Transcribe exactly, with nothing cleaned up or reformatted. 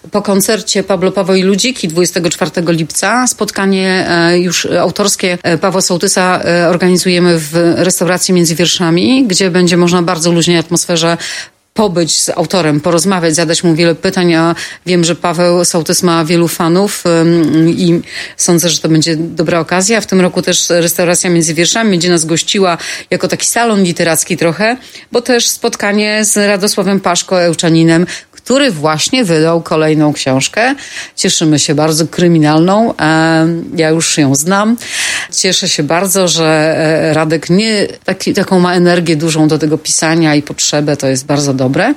po koncercie Pablo Paweł i Ludziki dwudziestego czwartego lipca spotkanie już autorskie Pawła Sołtysa organizujemy w restauracji Między Wierszami, gdzie będzie można bardzo luźnej atmosferze pobyć z autorem, porozmawiać, zadać mu wiele pytań. Ja wiem, że Paweł Sołtys ma wielu fanów i sądzę, że to będzie dobra okazja. W tym roku też restauracja Między Wierszami będzie nas gościła jako taki salon literacki trochę, bo też spotkanie z Radosławem Paszko, Ełczaninem, który właśnie wydał kolejną książkę. Cieszymy się bardzo, kryminalną. Ja już ją znam. Cieszę się bardzo, że Radek nie taki, taką ma energię dużą do tego pisania i potrzebę. To jest bardzo dobre.